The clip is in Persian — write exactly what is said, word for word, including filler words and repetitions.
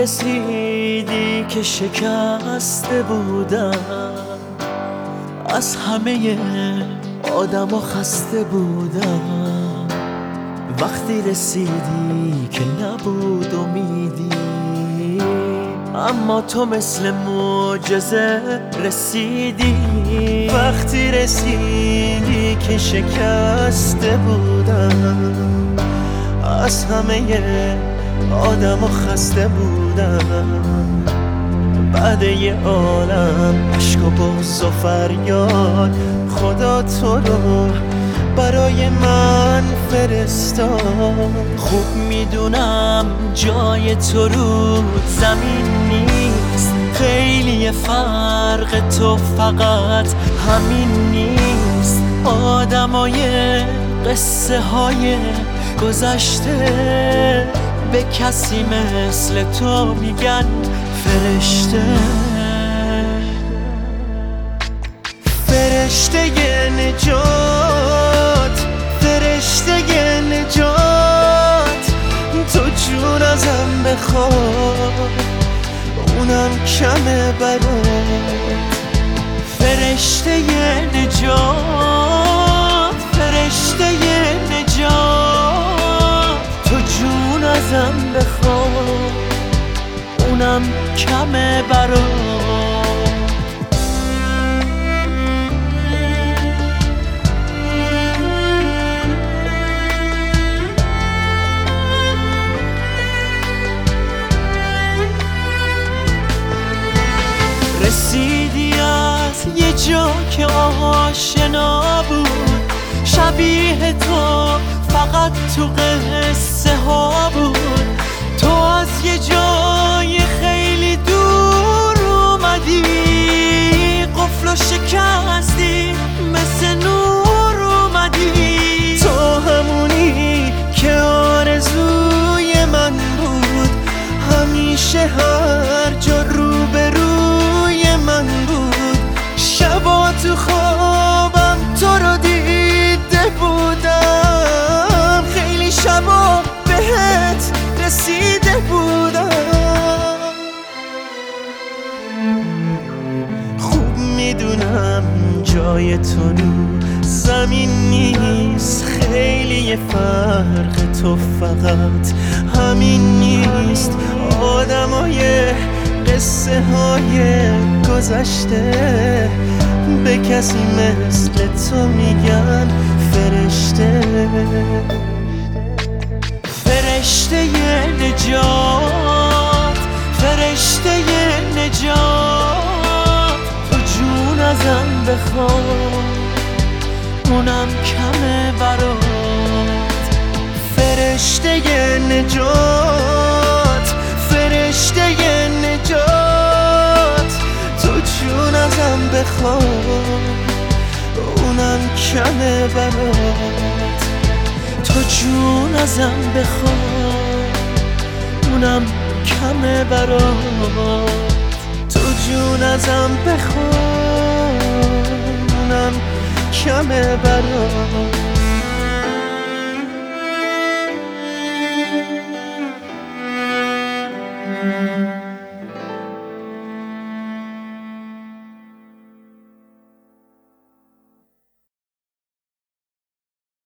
رسیدی که شکسته بودم، از همه آدم و خسته بودم. وقتی رسیدی که نبود امیدی، اما تو مثل معجزه رسیدی. وقتی رسیدی که شکسته بودم، از همه آدم و خسته بودم. بعد یه عالم عشق و بغض و فریاد، خدا تو رو برای من فرستاد. خوب میدونم جای تو رو زمین نیست، خیلی فرق تو فقط همین نیست. آدمای قصه های گذشته به کسی مثل تو میگن فرشته. فرشته نجات، فرشته نجات، تو جون ازم بخواد اونم کمه برات. فرشته نجات، فرشته نجات، تو جون ازم بخواد اونم کمه برات. رسیدی از یه جا که آشنا بود، شبیه تو فقط تو قصه ها بود. تو از یه جای خیلی دور اومدی، قفل و شکستی مثل نور اومدی. تو همونی که آرزوی من بود، همیشه هر جا رو به روی من بود. شبا تو خوابم تو رو دیده بودم، خیلی شبا بهت رسیده بودم. خوب میدونم جای تو رو زمین نیست، خیلی فرق تو فقط همین نیست. آدمای قصه های گذشته به کسی مثل تو میگن فرشته. فرشته نجات، فرشته نجات، تو جون ازم بخواد اونم کمه برات. فرشته نجات، فرشته نجات، تو جون ازم بخواد اونم کمه برات. تو جون ازم بخواد اونم کمه برات. تو جون ازم بخواد اونم کمه برات.